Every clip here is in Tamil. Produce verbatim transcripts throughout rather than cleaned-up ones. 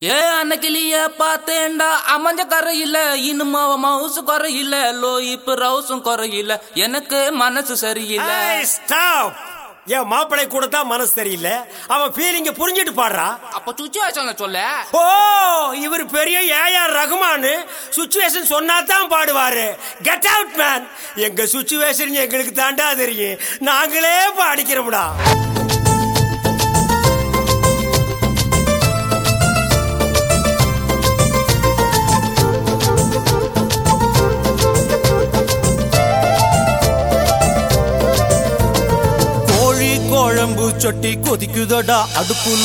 ஏ அன்னைக்கிளிய பார்த்தேன்டா அமைஞ்ச கரையில இனிமே மவுசு குறையில லோ இப்ப ரவுசும் குறையில எனக்கு மனசு சரியில்லை. ஸ்டாப். என் மாப்பிளை கூட தான் மனசு தெரியல. அவன் ஃபீலிங்க புரிஞ்சிட்டு பாடுறா. அப்ப சுச்சுவேஷன் சொல்ல. ஓ இவர் பெரிய ஏஆர் ரகுமான். சுச்சுவேஷன் சொன்னா தான் பாடுவாரு. Get out man. எங்க சுச்சுவேஷன் எங்களுக்கு தாண்டா தெரியும். நாங்களே பாடிக்கிறோம்டா. குழம்பு சட்டி கொதிக்குதடா அடுப்புல,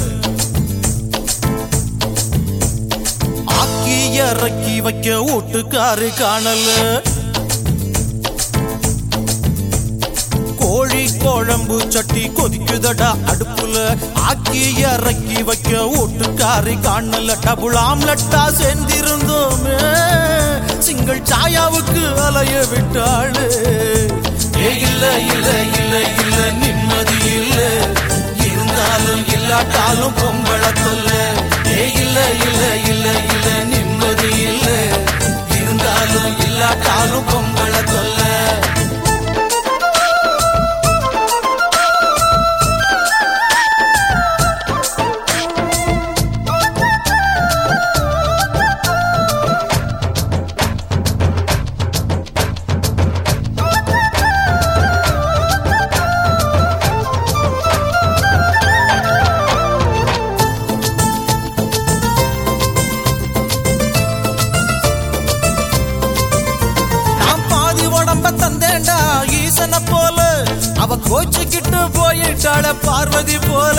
ஆக்கி இறக்கி வைக்க ஓட்டுக்காரு காணல. கோழி குழம்பு சட்டி கொதிக்குதடா அடுப்புல, ஆக்கி இறக்கி வைக்க ஓட்டுக்காரு காணல. டபுள் ஆம்லெட்டா சேர்ந்திருந்தோமே, சிங்கிள் சாயாவுக்கு அலைய விட்டாளு. இல்ல இல்ல இல்ல இல்ல நிம்மதி இல்ல, இருந்தாலும் இல்லாட்டாலும் பொம்பள தொல்ல. இல்ல இல்ல இல்ல இல்ல நிம்மதி இல்ல, இருந்தாலும் இல்லாட்டாலும் பொம்பள தொல்ல. தந்தேண்டா ஈசன போல, அவ கோச்சுக்கிட்டு போயிட்டாள பார்வதி போல.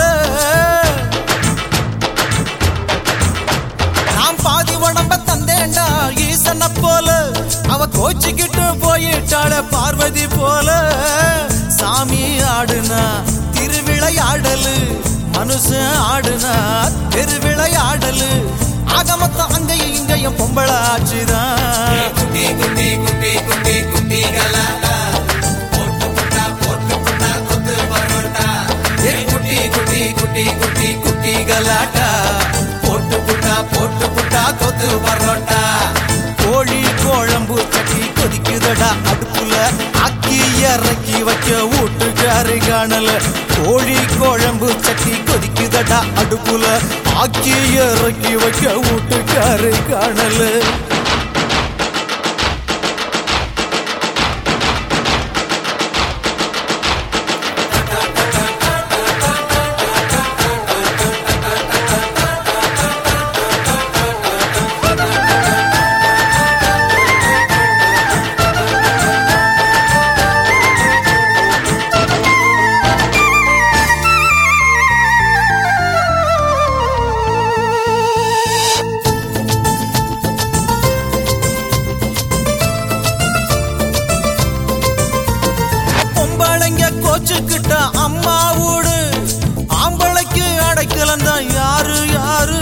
நாம் பாதி உடம்ப தந்தேண்டா ஈசன போல, அவ கோச்சுக்கிட்டு போயிட்டாள பார்வதி போல. சாமி ஆடுனா திருவிளையாடலு, மனுஷன் ஆடுனா திருவிளையாடலு. ஆகமத்த அங்கேயும் இங்கேயும் பொம்பள ஆச்சுதான். குட்டி குட்டி குட்டி குட்டி குட்டி கலாட்டா, போட்டு புட்டா போட்டு புட்டா கொத்து பரோட்டா. குட்டி குட்டி குட்டி குட்டி குட்டி கலாட்டா, போட்டு புட்டா போட்டு புட்டா கொத்து பரோட்டா. கோழி குழம்பு சட்டி கொதிக்குதடா அடுப்புல, ஆக்கி இறக்கி வைக்க வீட்டுக்காரு காணல. கோழி குழம்பு சட்டி கொதிக்குதடா அடுப்புல, ஆக்கி இறக்கி வைக்க வீட்டுக்காரு காணல. கோச்சுக்கிட்ட அம்மா ஊடு, ஆம்பளைக்கு அடைக்கலம் தான் யாரு யாரு.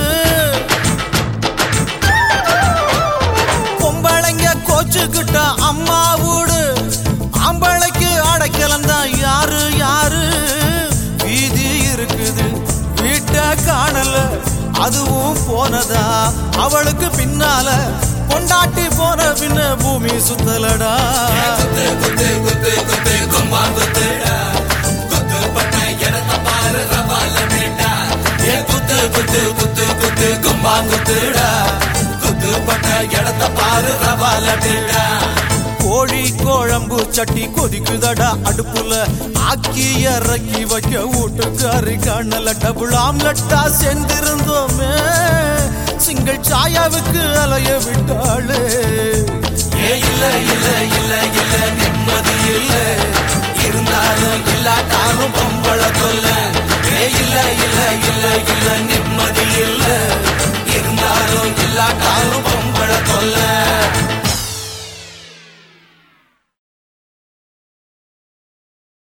பொம்பளைங்க கோச்சுக்கிட்ட அம்மா ஊடு, ஆம்பளைக்கு அடைக்கலம் தான் யாரு யாரு. வீதி இருக்குது வீட்டை காணல, அதுவும் போனதா அவளுக்கு பின்னால. கொண்டாட்டி போன பின்ன பூமி சுத்தலடா. குத்து குத்து குத்து குத்து கும்பா குத்துடா, குத்து பட்ட இடத்த பாரு ரவால மேட்டா. ஏ குத்து குத்து குத்து குத்து கும்பா குத்துடா, குத்து பட்ட இடத்த பாரு ரவால மேட்டா. கோழி குழம்பு சட்டி கொதிக்குதடா அடுப்புல, ஆக்கி இறக்கி வைக்க வீட்டுக்காரு காணல. டபுள் ஆம்லெட்டா சேர்ந்திருந்தோமே, சிங்கிள் சாயாவுக்கு அலைய விட்டாளு.